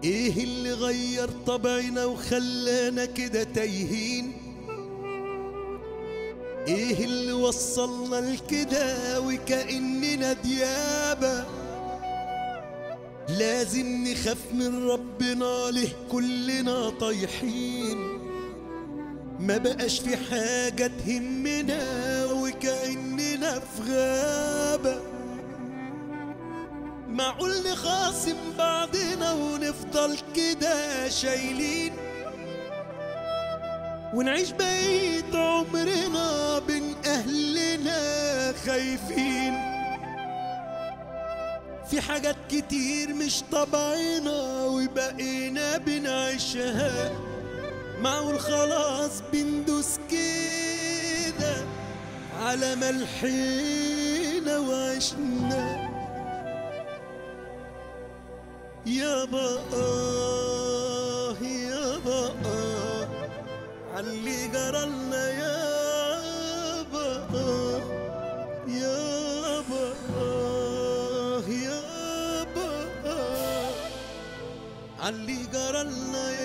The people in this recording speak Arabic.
ايه اللي غير طبعنا وخلانا كده تايهين؟ ايه اللي وصلنا لكده وكأننا ديابة؟ لازم نخاف من ربنا، له كلنا طايحين. ما بقاش في حاجة تهمنا وكأننا في غابة. معقول نخاصم بعضنا ونفضل كده شايلين، ونعيش بقيت عمرنا بين أهلنا خايفين؟ في حاجات كتير مش طبعنا وبقينا بنعيشها. معقول خلاص بندوس كده على ملحنا وعشنا؟ يابا يابا عاللي جرالنا يابا يابا يابا عاللي جرالنا